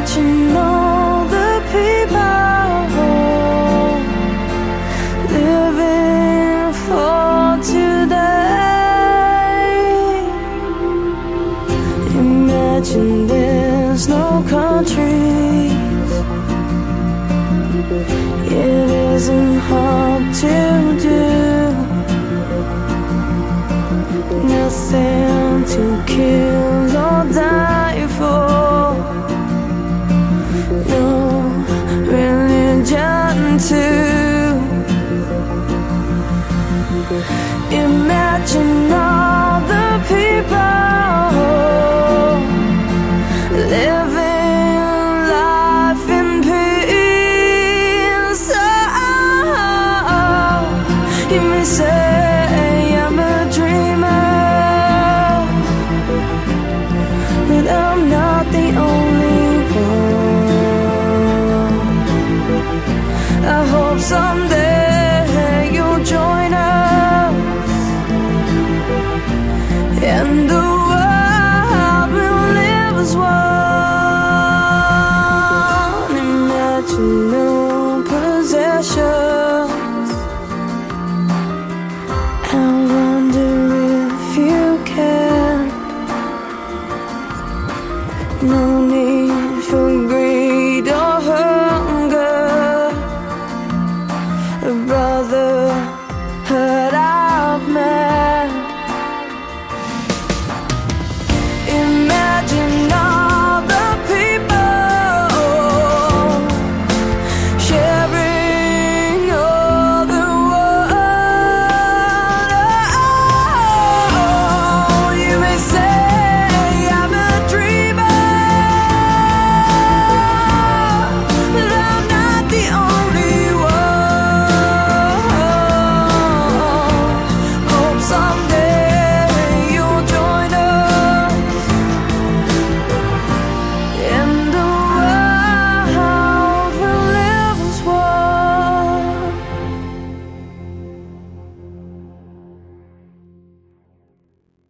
Imagine all the people living for today. Imagine there's no countries. It isn't hard to do. Nothing to kill or die for. No religion too. Imagine all the people living life in peace. Oh, you may say I'm a dreamer, but I'm not the only one. I hope someday you'll join us, and the world will live as one. Imagine no possessions. I wonder if you can. No need